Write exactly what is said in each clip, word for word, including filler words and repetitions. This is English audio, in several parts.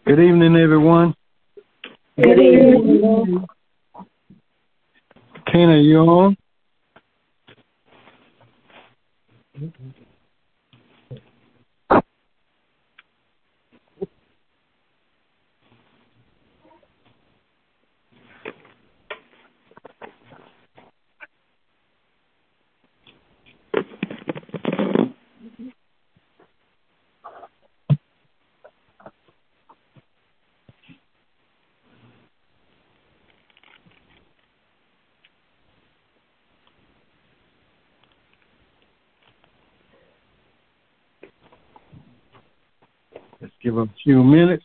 Good evening, everyone. Good evening. Tina, you on? Let's give them a few minutes.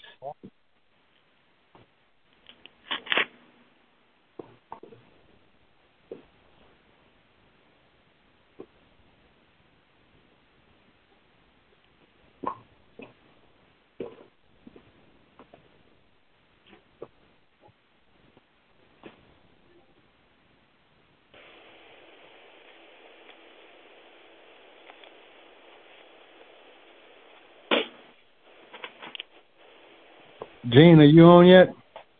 Gene, are you on yet?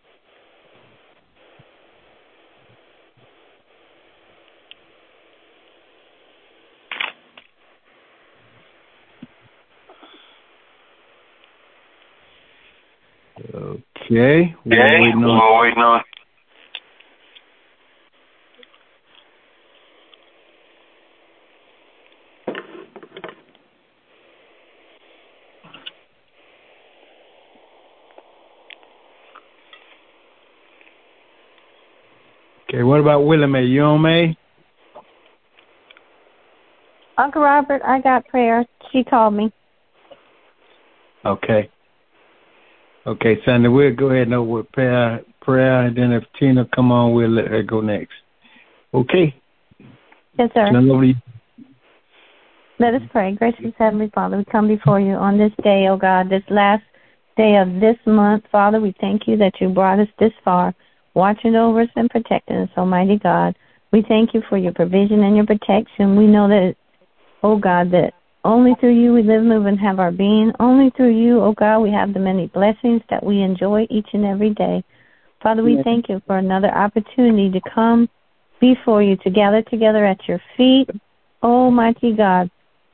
Okay. We're Okay, waiting on. we're waiting on. Okay, what about Willie Mae? You on, May? Uncle Robert, I got prayer. She called me. Okay. Okay, Sandy, we'll go ahead and over with prayer, prayer, and then if Tina come on, we'll let her go next. Okay? Yes, sir. Turn over to you. Let us pray. Gracious Heavenly Father, we come before you on this day, oh God, this last day of this month. Father, we thank you that you brought us this far, watching over us and protecting us, Almighty God. We thank you for your provision and your protection. We know that, oh God, that only through you we live, move, and have our being. Only through you, oh God, we have the many blessings that we enjoy each and every day. Father, we yes. thank you for another opportunity to come before you, to gather together at your feet, Almighty God,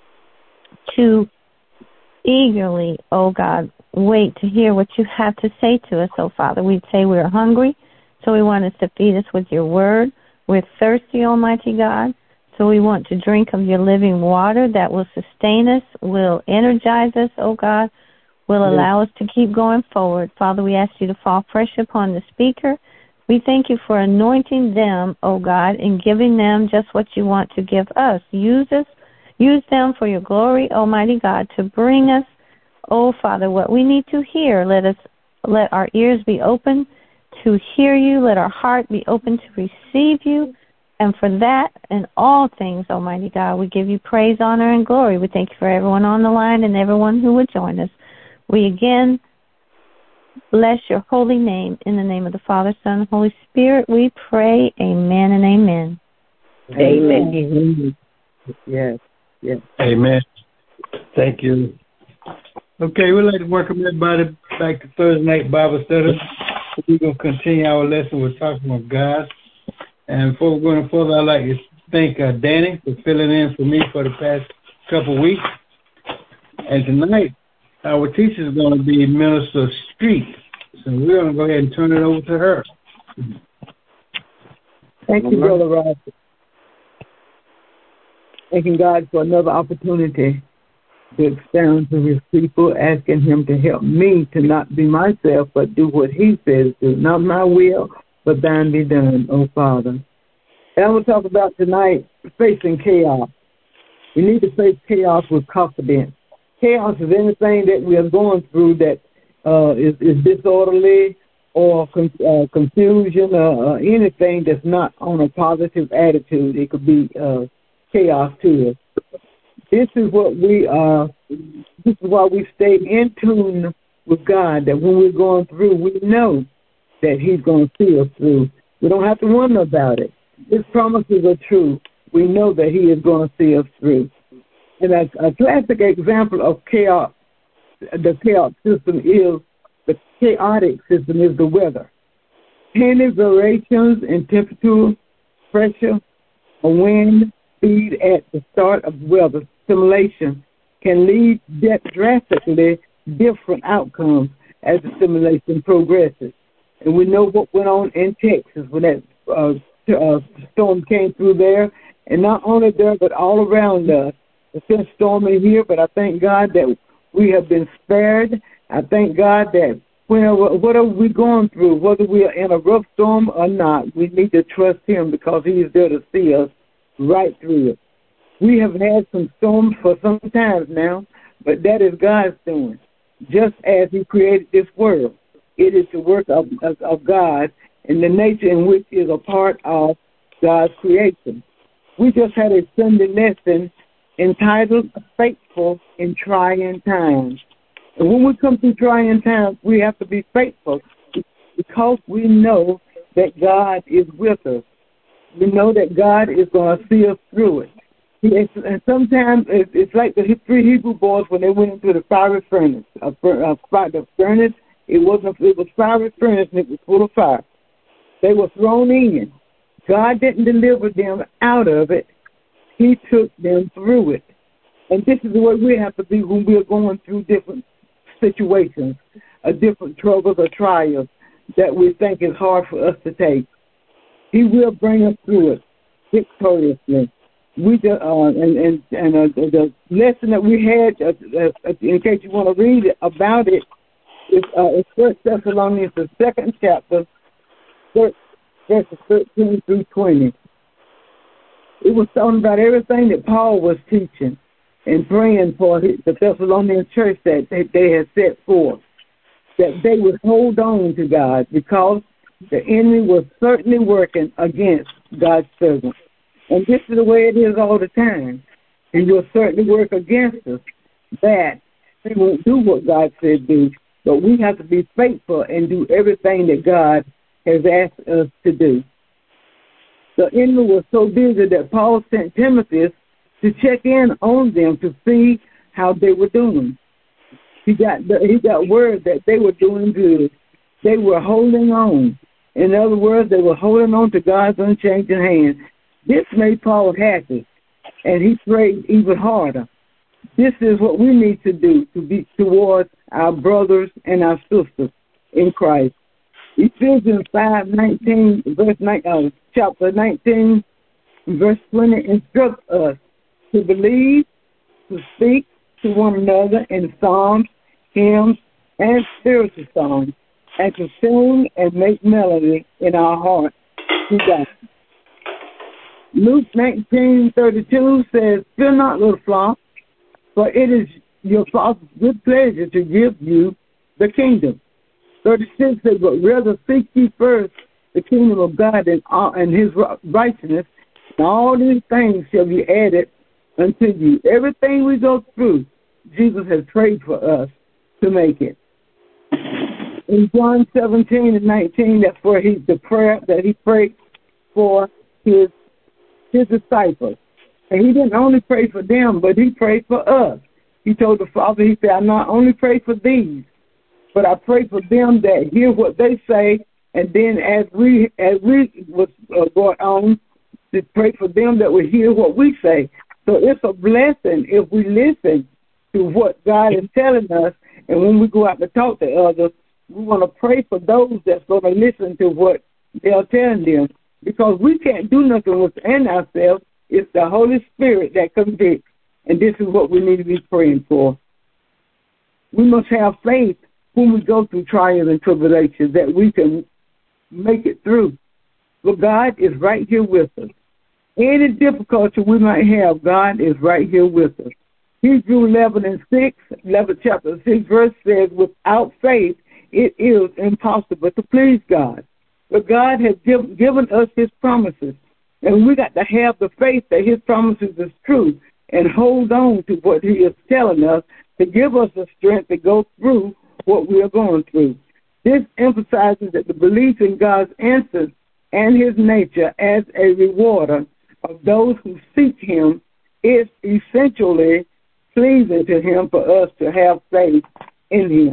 to eagerly, oh God, wait to hear what you have to say to us, oh Father. We'd say we're hungry, so we want us to feed us with your word. We're thirsty, Almighty God, so we want to drink of your living water that will sustain us, will energize us, oh God, will yes. allow us to keep going forward. Father, we ask you to fall fresh upon the speaker. We thank you for anointing them, oh God, and giving them just what you want to give us. Use us, use them for your glory, Almighty God, to bring us, oh Father, what we need to hear. Let us let our ears be open to hear you. Let our heart be open to receive you. And for that and all things, Almighty God, we give you praise, honor, and glory. We thank you for everyone on the line and everyone who would join us. We again bless your holy name. In the name of the Father, Son, and Holy Spirit, we pray. Amen and amen. Amen. Amen. Yes, yes. Amen. Thank you. Okay, we'd like to welcome everybody back to Thursday Night Bible Study. We're going to continue our lesson with talking about God. And before we're going further, I'd like to thank uh, Danny for filling in for me for the past couple of weeks. And tonight, our teacher is going to be Minister Street. So we're going to go ahead and turn it over to her. Thank you, Brother Ross. Thanking God for another opportunity to expound to his people, asking him to help me to not be myself, but do what he says do. Not my will, but thine be done, oh Father. And I'm going to talk about tonight facing chaos. We need to face chaos with confidence. Chaos is anything that we are going through that uh, is, is disorderly or con- uh, confusion or uh, anything that's not on a positive attitude. It could be uh, chaos to us. This is what we are, this is why we stay in tune with God, that when we're going through, we know that he's going to see us through. We don't have to wonder about it. His promises are true. We know that he is going to see us through. And a, a classic example of chaos, the chaos system is The chaotic system is the weather. Tiny variations in temperature, pressure, or wind speed at the start of weather simulation can lead to drastically different outcomes as the simulation progresses. And we know what went on in Texas when that uh, uh, storm came through there. And not only there, but all around us. It's been stormy here, but I thank God that we have been spared. I thank God that whenever, whatever we're going through, whether we are in a rough storm or not, we need to trust Him because He is there to see us right through it. We have had some storms for some time now, but that is God's doing. Just as He created this world, it is the work of, of, of God and the nature in which is a part of God's creation. We just had a Sunday lesson entitled Faithful in Trying Times. And when we come through trying times, we have to be faithful because we know that God is with us. We know that God is going to see us through it. It's, and sometimes it's, it's like the three Hebrew boys when they went into the fiery furnace. A, a, the furnace, it wasn't. It was fiery furnace and it was full of fire. They were thrown in. God didn't deliver them out of it. He took them through it. And this is the way we have to be when we are going through different situations, or different troubles or trials that we think is hard for us to take. He will bring us through it victoriously. We just, uh, and and, and uh, the lesson that we had, uh, uh, in case you want to read it, about it, is uh, First Thessalonians, the second chapter, verses thirteen through twenty. It was talking about everything that Paul was teaching and praying for the Thessalonian church that they, they had set forth, that they would hold on to God because the enemy was certainly working against God's servants. And this is the way it is all the time. He will certainly work against us, that he won't do what God said do, but we have to be faithful and do everything that God has asked us to do. The enemy was so busy that Paul sent Timothy to check in on them to see how they were doing. He got the, he got word that they were doing good. They were holding on. In other words, they were holding on to God's unchanging hand. This made Paul happy, and he prayed even harder. This is what we need to do to be towards our brothers and our sisters in Christ. Ephesians five nineteen, verse nine, uh, chapter nineteen, verse twenty instructs us to believe, to speak to one another in psalms, hymns, and spiritual songs, and to sing and make melody in our hearts to God. Luke nineteen thirty-two says, "Fear not, little flock, for it is your Father's good pleasure to give you the kingdom." thirty-six says, "But rather seek ye first the kingdom of God and, uh, and his righteousness, and all these things shall be added unto you." Everything we go through, Jesus has prayed for us to make it. In John seventeen and nineteen, that's where he the prayer that he prayed for his his disciples. And he didn't only pray for them, but he prayed for us. He told the Father, he said, "I not only pray for these, but I pray for them that hear what they say, and then as we as we was uh, brought on, to pray for them that will hear what we say." So it's a blessing if we listen to what God is telling us, and when we go out to talk to others, we want to pray for those that's going to listen to what they're telling them, because we can't do nothing within ourselves. It's the Holy Spirit that convicts, and this is what we need to be praying for. We must have faith when we go through trials and tribulations that we can make it through. But God is right here with us. Any difficulty we might have, God is right here with us. Hebrews eleven and six, eleven chapter six verse says, "Without faith it is impossible to please God." But God has give, given us his promises, and we got to have the faith that his promises is true and hold on to what he is telling us to give us the strength to go through what we are going through. This emphasizes that the belief in God's answers and his nature as a rewarder of those who seek him is essentially pleasing to him for us to have faith in him.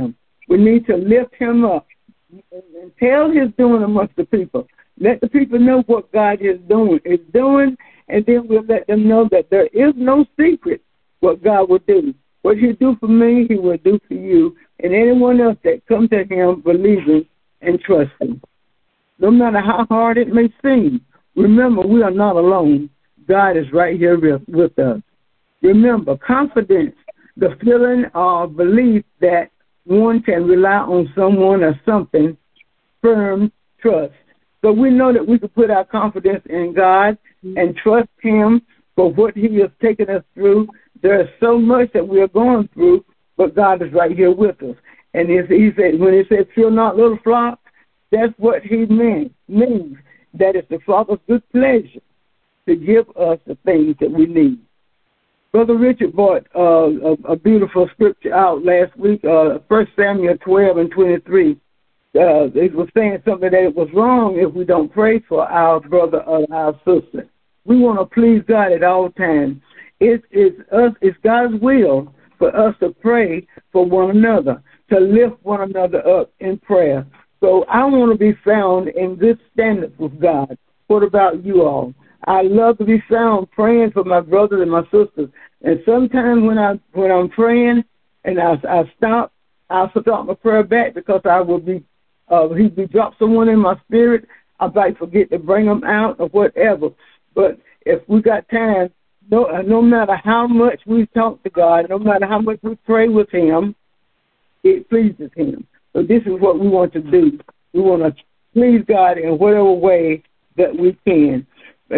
We need to lift him up and tell his doing amongst the people. Let the people know what God is doing, is doing, and then we'll let them know that there is no secret what God will do. What he do for me, he will do for you, and anyone else that comes to him believing and trusting. No matter how hard it may seem, remember, we are not alone. God is right here with, with us. Remember, confidence, the feeling of belief that one can rely on someone or something, firm trust. So we know that we can put our confidence in God and trust him for what he has taken us through. There is so much that we are going through, but God is right here with us. And if he said, when he said, "Fear not, little flock," that's what he meant, means. That it's the Father's good pleasure to give us the things that we need. Brother Richard brought uh, a, a beautiful scripture out last week, uh, First Samuel twelve and twenty-three. Uh, it was saying something that it was wrong if we don't pray for our brother or our sister. We want to please God at all times. It is us. It's God's will for us to pray for one another, to lift one another up in prayer. So I want to be found in good standards with God. What about you all? I love to be found praying for my brothers and my sisters. And sometimes when I when I'm praying and I, I stop, I'll stop my prayer back because I will be uh, he be drop someone in my spirit. I might forget to bring them out or whatever. But if we got time, no no matter how much we talk to God, no matter how much we pray with Him, it pleases Him. So this is what we want to do. We want to please God in whatever way that we can.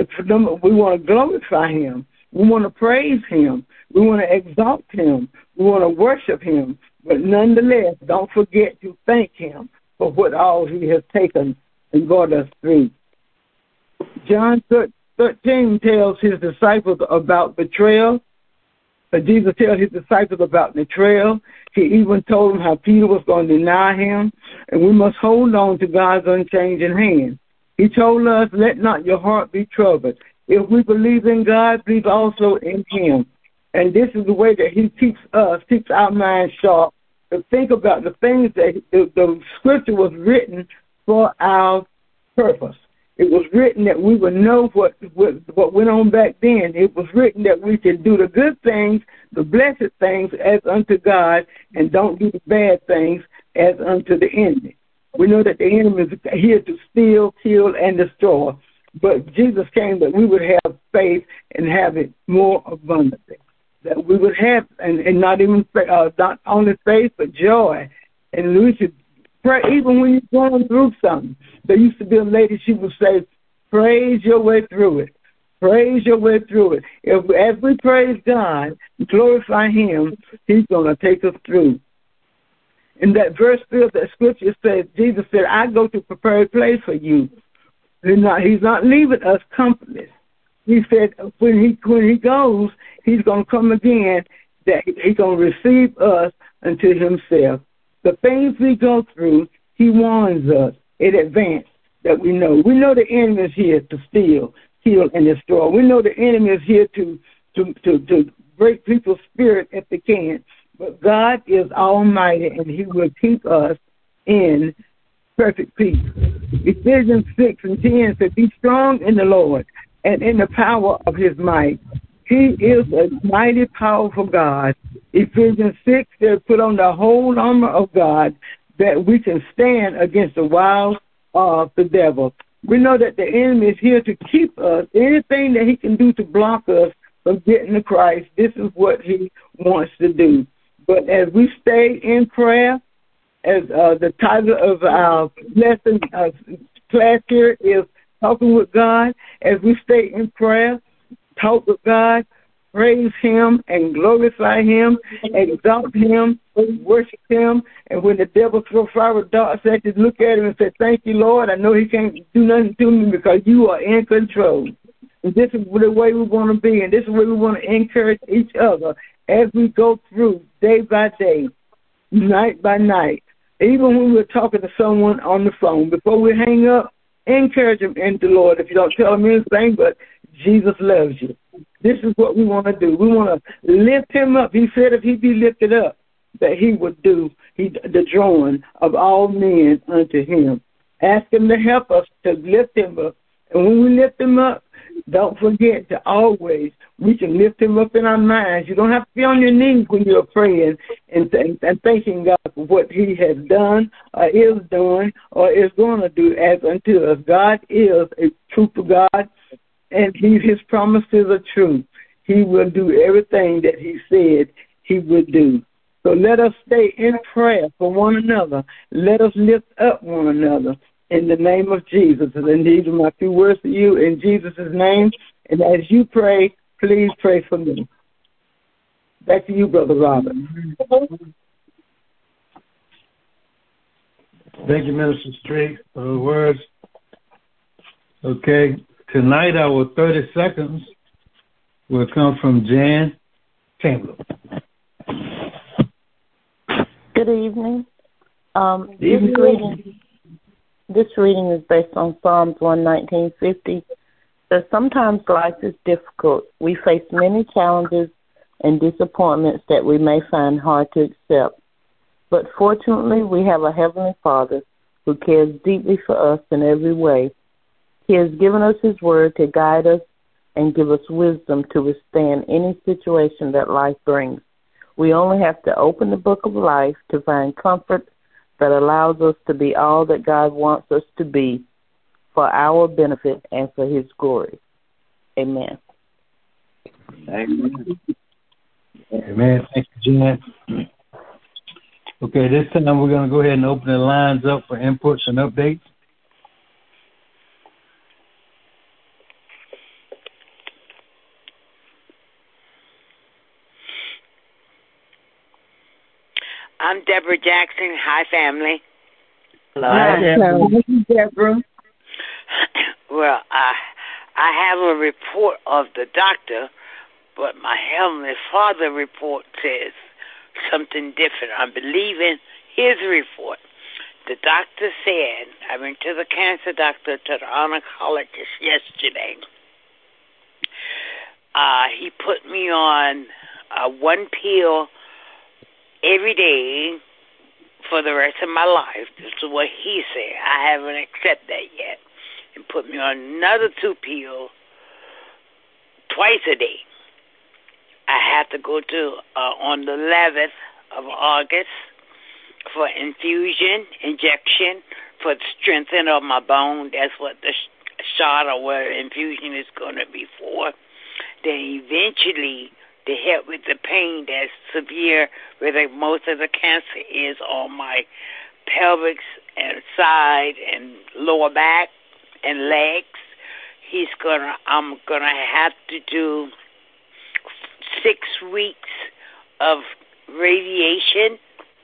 We want to glorify Him. We want to praise Him. We want to exalt Him. We want to worship Him. But nonetheless, don't forget to thank Him for what all He has taken and brought us through. John thirteen tells His disciples about betrayal. Jesus tells His disciples about betrayal. He even told them how Peter was going to deny Him. And we must hold on to God's unchanging hand. He told us, "Let not your heart be troubled. If we believe in God, believe also in Him." And this is the way that He keeps us, keeps our minds sharp, to think about the things that the, the Scripture was written for our purpose. It was written that we would know what, what what went on back then. It was written that we can do the good things, the blessed things as unto God, and don't do the bad things as unto the enemy. We know that the enemy is here to steal, kill, and destroy. But Jesus came that we would have faith and have it more abundantly. That we would have, and, and not even uh, not only faith, but joy. And we should pray, even when you're going through something. There used to be a lady, she would say, praise your way through it. Praise your way through it. If, as we praise God, glorify Him, He's going to take us through. In that verse field, that scripture says, Jesus said, "I go to prepare a place for you." He's not, he's not leaving us comfortless. He said when he when he goes, He's going to come again, that He's going to receive us unto Himself. The things we go through, He warns us in advance that we know. We know the enemy is here to steal, kill, and destroy. We know the enemy is here to, to, to, to break people's spirit if they can. But God is almighty, and He will keep us in perfect peace. Ephesians six and ten says, "Be strong in the Lord and in the power of His might." He is a mighty, powerful God. Ephesians six says, "Put on the whole armor of God that we can stand against the wiles of the devil." We know that the enemy is here to keep us. Anything that he can do to block us from getting to Christ, this is what he wants to do. But as we stay in prayer, as uh, the title of our lesson uh, class here is Talking with God, as we stay in prayer, talk with God, praise Him and glorify Him, exalt Him, worship Him, and when the devil throws fiery darts at you, look at Him and say, "Thank you, Lord. I know he can't do nothing to me because you are in control." And this is the way we want to be, and this is the way we want to encourage each other as we go through day by day, night by night. Even when we're talking to someone on the phone, before we hang up, encourage them in the Lord. If you don't tell them anything, but Jesus loves you. This is what we want to do. We want to lift Him up. He said if He be lifted up, that he would do he, the drawing of all men unto him. Ask him to help us to lift him up. And when we lift him up, don't forget to always, we can lift him up in our minds. You don't have to be on your knees when you're praying and, and, and thanking God for what he has done or is doing or is going to do as unto us. God is a truthful God, and he, his promises are true. He will do everything that he said he would do. So let us stay in prayer for one another. Let us lift up one another in the name of Jesus. And these are my few words to you in Jesus' name. And as you pray, please pray for me. Back to you, Brother Robert. Thank you, Minister Street, for the words. Okay, tonight our thirty seconds will come from Jan Taylor. Good evening. Um, this, reading, this reading is based on Psalms one nineteen fifty. Says, sometimes life is difficult. We face many challenges and disappointments that we may find hard to accept. But fortunately, we have a Heavenly Father who cares deeply for us in every way. He has given us His Word to guide us and give us wisdom to withstand any situation that life brings. We only have to open the book of life to find comfort that allows us to be all that God wants us to be for our benefit and for His glory. Amen. Amen. Amen. Thank you, Jan. Okay, this time we're going to go ahead and open the lines up for inputs and updates. I'm Deborah Jackson. Hi, family. Hello. Hi, Deborah. Well, I, I have a report of the doctor, but my Heavenly Father report says something different. I'm believing his report. The doctor said, I went to the cancer doctor, to the oncologist yesterday. Uh, he put me on uh, one pill every day for the rest of my life. This is what he said. I haven't accepted that yet. And put me on another two pills twice a day. I have to go to uh, on the eleventh of August for infusion, injection, for the strengthening of my bone. That's what the sh- shot or what infusion is going to be for. Then eventually, to help with the pain that's severe, where the, most of the cancer is on my pelvic and side and lower back and legs. He's gonna. I'm gonna have to do six weeks of radiation,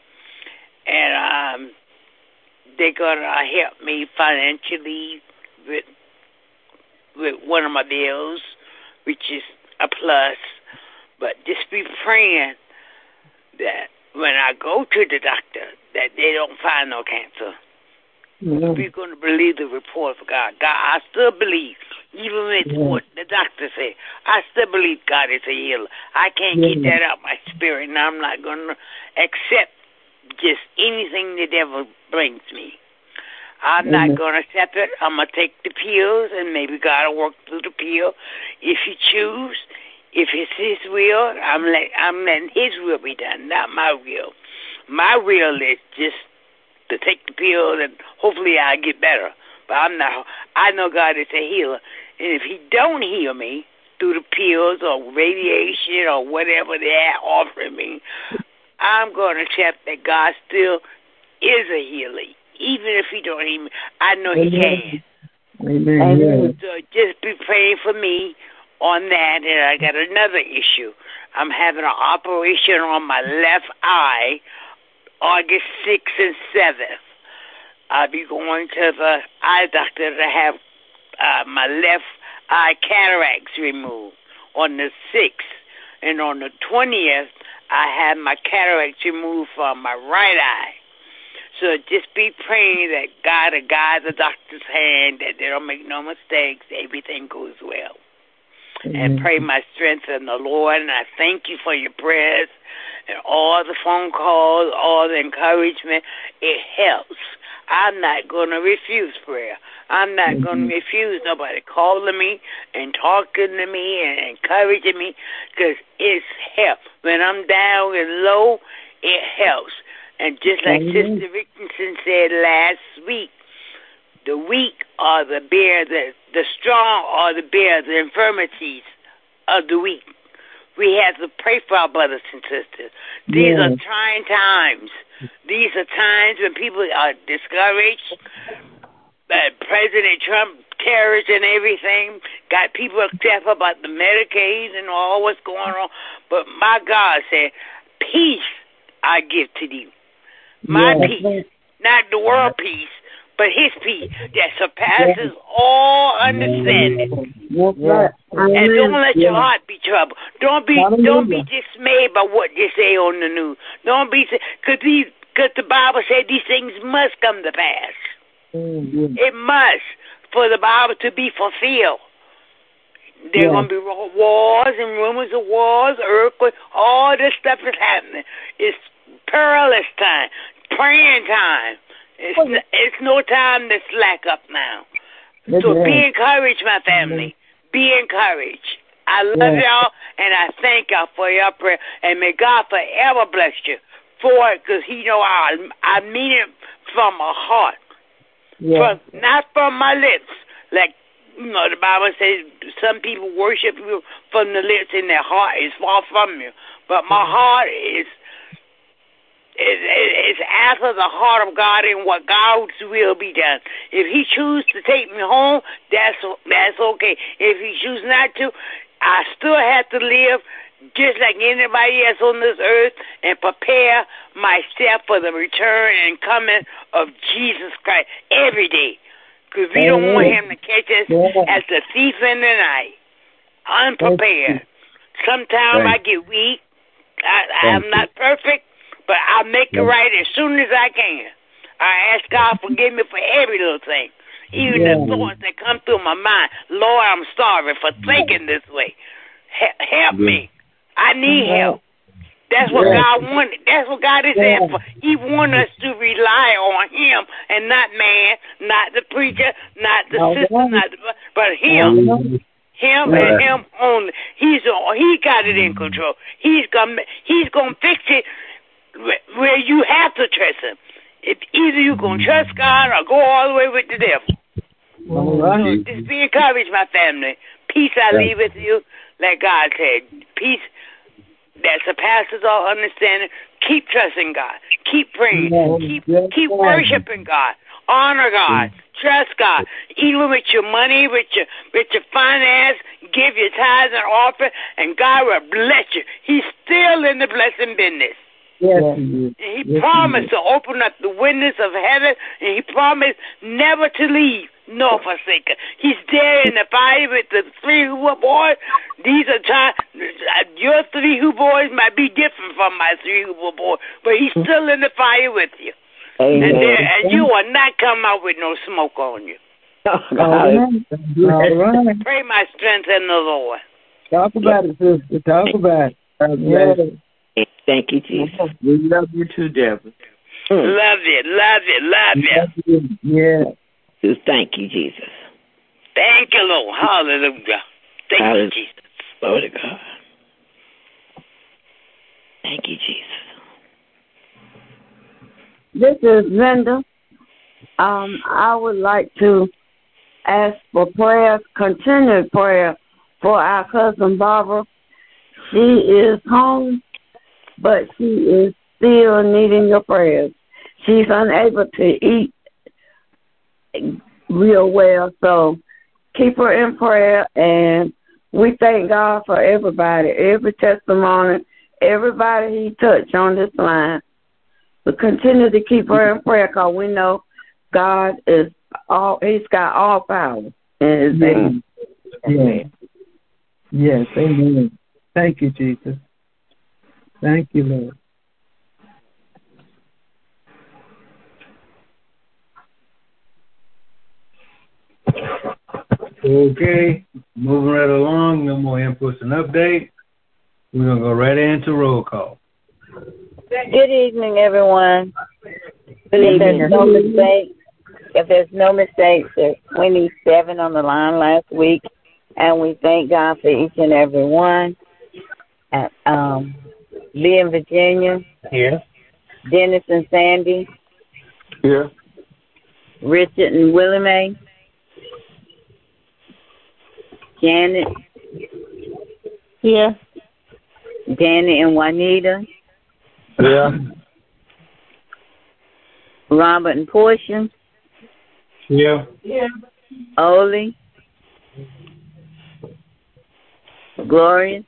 and um, they're gonna help me financially with with one of my bills, which is a plus. But just be praying that when I go to the doctor, that they don't find no cancer. Mm-hmm. We're going to believe the report of God. God, I still believe, even with yeah. what the doctor said, I still believe God is a healer. I can't yeah. get that out of my spirit, and I'm not going to accept just anything the devil brings me. I'm mm-hmm. not going to accept it. I'm going to take the pills, and maybe God will work through the pill if He chooses. If it's His will, I'm let, I'm letting His will be done, not my will. My will is just to take the pill and hopefully I get better. But I'm not. I know God is a healer, and if He don't heal me through the pills or radiation or whatever they're offering me, I'm going to accept that God still is a healer, even if He don't heal me. I know He can. Amen. Amen. So just be praying for me on that, and I got another issue. I'm having an operation on my left eye, August sixth and seventh. I'll be going to the eye doctor to have uh, my left eye cataracts removed on the sixth. And on the twentieth, I have my cataracts removed from my right eye. So just be praying that God will guide the doctor's hand, that they don't make no mistakes, everything goes well. and pray my strength in the Lord. And I thank you for your prayers and all the phone calls, all the encouragement. It helps. I'm not going to refuse prayer. I'm not mm-hmm. going to refuse nobody calling me and talking to me and encouraging me, because it's help. When I'm down and low, it helps. And just like mm-hmm. Sister Richardson said last week, the weak are the bear, the, the strong are the bear, the infirmities of the weak. We have to pray for our brothers and sisters. These yeah. are trying times. These are times when people are discouraged. Uh, President Trump, terrorists and everything, got people upset about the Medicaid and all what's going on. But my God said, peace I give to thee. My yeah. peace, not the world peace, but his peace that surpasses all understanding. Yeah. And don't let your heart be troubled. Don't be don't be dismayed by what they say on the news. Don't be, because these because the Bible said these things must come to pass. Mm-hmm. It must, for the Bible to be fulfilled. There are yeah. going to be wars and rumors of wars, earthquakes, all this stuff is happening. It's perilous time, praying time. It's, oh, yeah. it's no time to slack up now. So yeah. be encouraged, my family. Be encouraged. I love yeah. y'all, and I thank y'all for your prayer. And may God forever bless you for it, because he know I, I mean it from my heart. Yeah. From, not from my lips. Like, you know, the Bible says some people worship you from the lips and their heart is far from you. But my heart is is, is after the heart of God and what God's will be done. If he chooses to take me home, that's that's okay. If he chooses not to, I still have to live just like anybody else on this earth and prepare myself for the return and coming of Jesus Christ every day. Because we don't want him to catch us as the thief in the night, unprepared. Sometimes I get weak. I, I'm not perfect, but I'll make it right as soon as I can. I ask God forgive me for every little thing. Even yeah. the thoughts that come through my mind. Lord, I'm sorry for thinking this way. He- help me. I need help. That's what yeah. God wanted. That's what God is there for. He wants us to rely on him and not man, not the preacher, not the oh, sister, not the, but him. Oh, him yeah. and him only. He's he got it in control. He's gonna he's gonna fix it where you have to trust him. If either you're gonna trust God or go all the way with the devil. All right. Just be encouraged, my family. Peace I leave with you, like God said. Peace that surpasses all understanding. Keep trusting God. Keep praying. Keep keep worshiping God. Honor God. Trust God. Even with your money, with your with your finance, give your tithes and offering, and God will bless you. He's still in the blessing business. Yes, and he yes, promised to open up the windows of heaven, and he promised never to leave nor forsake us. He's there in the fire with the three Hebrew boys. These are times, your three Hebrew boys might be different from my three Hebrew boys, but he's still in the fire with you. Amen. And, there, and you will not come out with no smoke on you. All right. Pray my strength in the Lord. Talk about it, sister. Talk about it. Yes. Thank you, Jesus. We love you too, Deborah. Mm. Love you, love you, love you. Yeah. Thank you, Jesus. Thank you, Lord. Hallelujah. Thank Hallelujah. you, Jesus. Glory to God. Thank you, Jesus. This is Linda. Um, I would like to ask for prayer, continued prayer for our cousin Barbara. She is home, but she is still needing your prayers. She's unable to eat real well, so keep her in prayer, and we thank God for everybody, every testimony, everybody he touched on this line. But continue to keep her in prayer, because we know God is all, he's got all power in his name. Yes. Yes, amen. Thank you, Jesus. Thank you, Lord. Okay, moving right along, no more inputs and updates. We're going to go right into roll call. Good evening, everyone. Good If evening. there's no mistakes, if there's no mistakes, there's twenty-seven on the line last week, and we thank God for each and every one. And, um, Lee in Virginia. Here. Dennis and Sandy. Here. Richard and Willie Mae. Janet. Here. Danny and Juanita. Yeah. Robert and Portia. Yeah. Yeah. Oli. Gloria.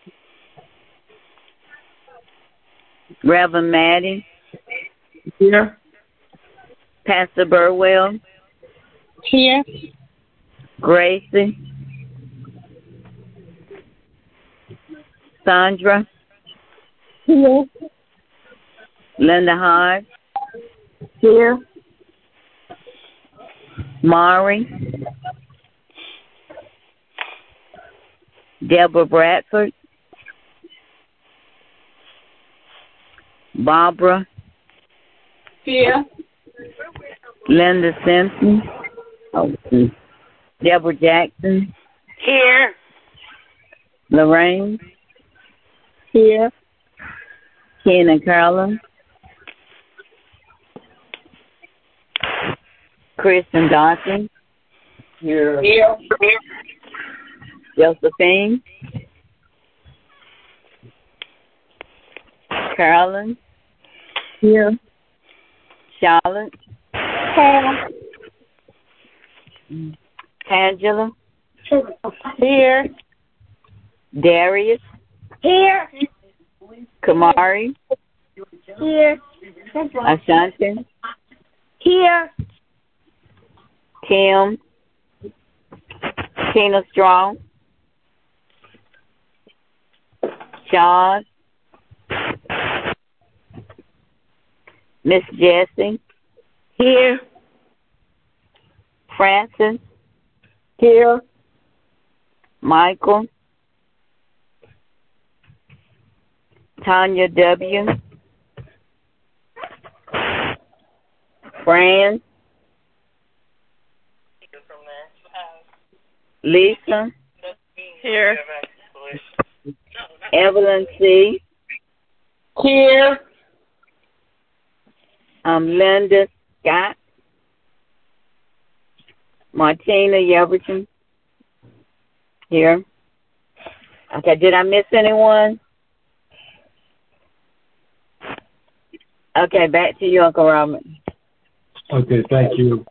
Reverend Maddie. Here. Pastor Burwell. Here. Gracie. Sandra. Here. Linda Hart. Here. Mari. Deborah Bradford. Barbara. Here. Linda Simpson. Oh, Deborah Jackson. Here. Lorraine. Here. Ken and Carla. Kristen Dawson. Here. Here. Josephine. Carolyn. Here. Charlotte. Here. Angela. Here. Darius. Here. Kamari. Here. Ashanti. Here. Kim. Tina Strong. Sean. Miss Jessie. Here. Francis. Here. Michael. Tanya W. Fran. Lisa. Here. Evelyn C. Here. Um, Linda Scott. Martina Yeverton. Here. Okay, did I miss anyone? Okay, back to you, Uncle Robert. Okay, thank you.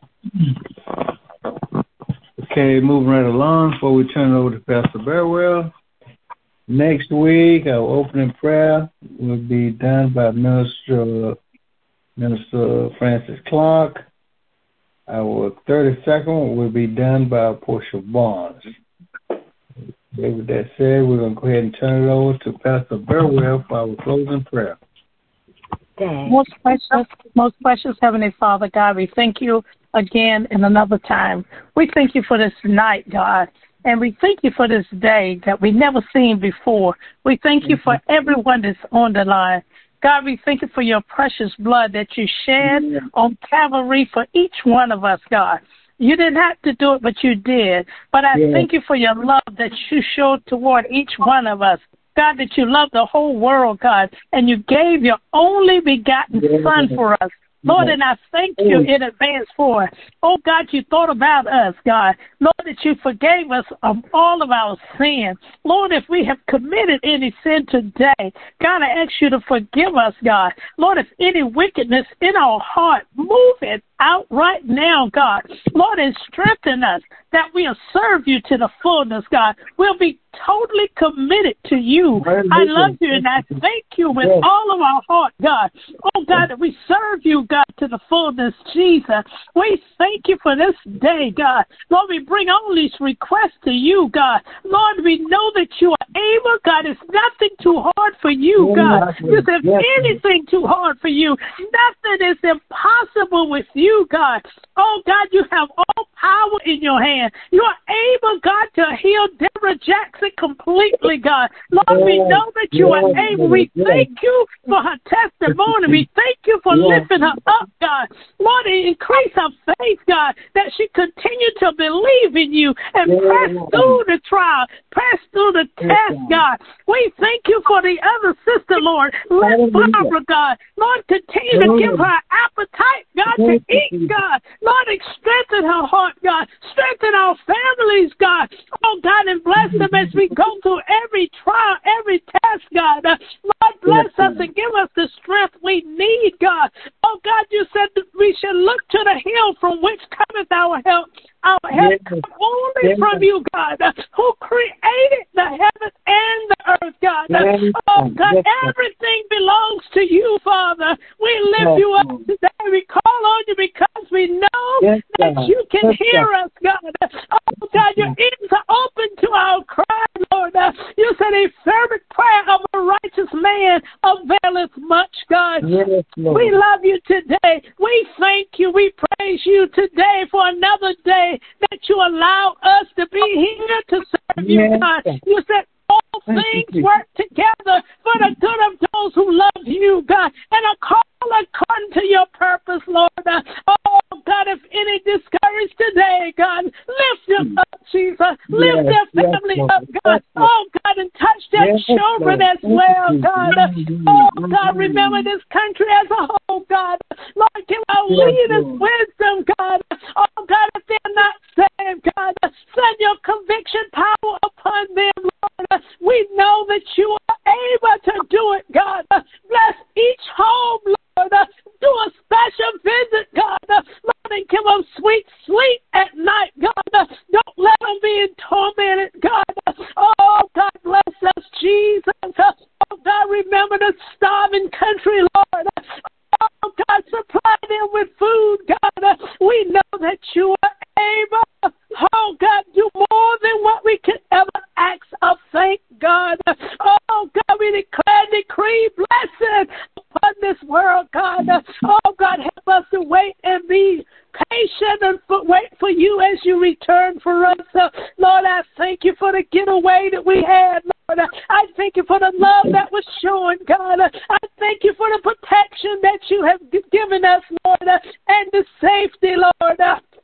Okay, moving right along before we turn it over to Pastor Burwell. Next week, our opening prayer will be done by Minister Minister Francis Clark. Our thirty-second will be done by Portia Barnes. Okay, with that said, we're going to go ahead and turn it over to Pastor Burwell for our closing prayer. Most precious, most precious Heavenly Father, God, we thank you again in another time. We thank you for this night, God, and we thank you for this day that we never seen before. We thank you for everyone that's on the line. God, we thank you for your precious blood that you shed on Calvary for each one of us, God. You didn't have to do it, but you did. But I Yeah. thank you for your love that you showed toward each one of us. God, that you love the whole world, God, and you gave your only begotten Yeah. Son for us. Lord, and I thank you in advance for it. Oh, God, you thought about us, God. Lord, that you forgave us of all of our sin. Lord, if we have committed any sin today, God, I ask you to forgive us, God. Lord, if any wickedness in our heart, move it out right now, God. Lord, and strengthen us that we'll serve you to the fullness, God. We'll be totally committed to you. I love you, and I thank you with Yes. all of our heart, God. Oh, God, that we serve you, God, to the fullness, Jesus. We thank you for this day, God. Lord, we bring all these requests to you, God. Lord, we know that you able, God. It's nothing too hard for you, God. Is there anything too hard for you? Nothing is impossible with you, God. Oh, God, you have all power in your hand. You are able, God, to heal Deborah Jackson completely, God. Lord, we know that you are able. We thank you for her testimony. We thank you for lifting her up, God. Lord, increase her faith, God, that she continue to believe in you and press through the trial, press through the test, God. We thank you for the other sister, Lord. Let Barbara, God, Lord, continue to give her appetite, God, to eat, God. Lord, strengthen her heart, God. Strengthen our families, God. Oh, God, and bless them as we go through every trial, every test, God. Uh, Lord, bless us and give us the strength we need, God. Oh, God, you said that we should look to the hill from which cometh our help. Our help comes only from you, God, uh, who created the heavens and the earth, God. Uh, oh, God, everything belongs to you, Father. We lift you up today. We call on you because we know that you can hear us, God. Oh, God, your ears are open to our cry, Lord. Uh, you said a fervent prayer of a righteous man availeth much, God. Yes, we love you today. We thank you. We praise you today for another day that you allow us to be here to serve you, God. You said all things work together for the good of those who love you, God, and are called according to your purpose, Lord. Oh, God, if any discouraged today, God, lift them up, Jesus. Lift their family up, God. Oh, God, and touch their children as well, God. Oh, God, remember this country as a whole, God. Lord, give our leaders wisdom, God. Oh, God, if they're not saved, God, send your conviction power upon them, Lord. We know that you are able to do it, God. Bless each home, Lord. Do a special visit, God. Lord, and give them sweet sleep at night, God. Don't let them be tormented, God. Oh, God, bless us, Jesus. Oh, God, remember the starving country, Lord. Oh, God, supply them with food, God. We know that you are able. Oh, God, do more than what we could ever ask or thank, God. Oh, God, we declare, decree, blessing upon this world, God. Oh, God, help us to wait and be patient and for, wait for you as you return for us. Uh, Lord, I thank you for the getaway that we had, Lord. I thank you for the love that was shown, God. I thank you for the protection that you have given us, Lord, and the safety, Lord.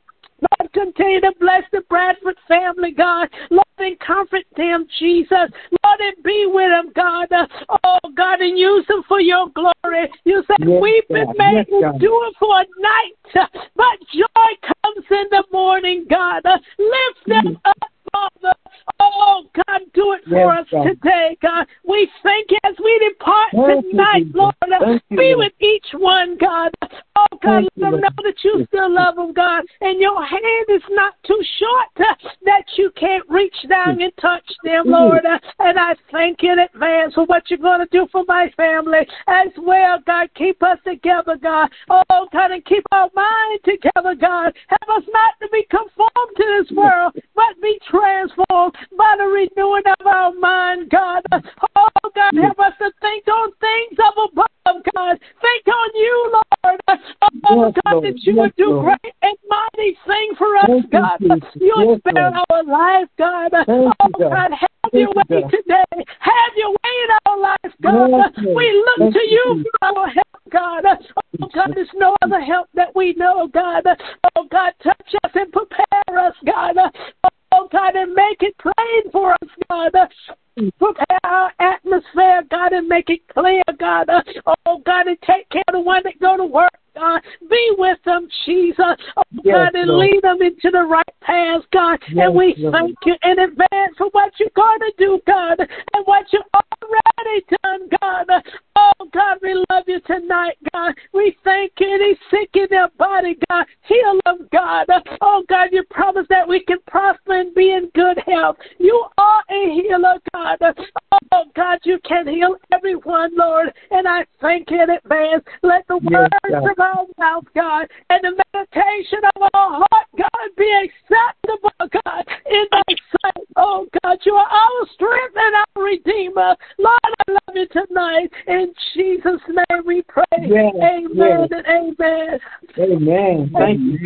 Lord, continue to bless the Bradford family, God. Lord, and comfort them, Jesus. Lord, and be with them, God. Oh, God, and use them for your glory. You said yes, we've been God. made yes, to do it for a night, but joy comes in the morning, God. Lift them up, Father. Oh, God, do it for yes, us God. today, God. We thank you as we depart thank tonight, you, Lord. Thank be you, with each one, God. Oh, God, thank let them know that you still love them, God. And your hand is not too short uh, that you can't reach down and touch them, Lord. Uh, and I thank you in advance for what you're going to do for my family as well, God. Keep us together, God. Oh, God, and keep our mind together, God. Help us not to be conformed to this world, but be transformed by the renewing of our mind, God. Oh, God, help us to think on things of above, God. Think on you, Lord. Oh, God, that you would do great and mighty thing for us, God. You would spare our life, God. Oh, God, have your way today. Have your way in our lives, God. We look to you for our help, God. Oh, God, there's no other help that we know, God. Oh, God, touch us and prepare us, God. Oh, God, and make it plain for us, God. Prepare our atmosphere, God, and make it clear, God. Oh, God, and take care of the one that go to work, God. Be with them, Jesus. Oh, yes, God, and Lord. lead them into the right paths, God. Yes, and we Lord. thank you in advance for what you're going to do, God, and what you've already done, God. Oh, God, we love you tonight, God. We thank you. Any sick in their body, God, heal them, God. Oh, God, you promise that we can prosper and be in good health. You are a healer, God. Oh, God, you can heal everyone, Lord. And I thank you in advance. Let the words yes, of our mouth, God, and the meditation of our heart, God, be acceptable, God, in thy sight. Oh, God, you are our strength and our Amen. Thank you.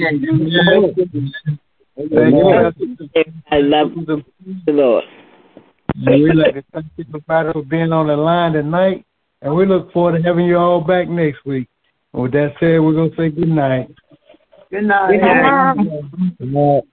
Thank you. I love the Lord. And we'd like to thank everybody for being on the line tonight. And we look forward to having you all back next week. And with that said, we're going to say good night. Good night. Good night. Good night.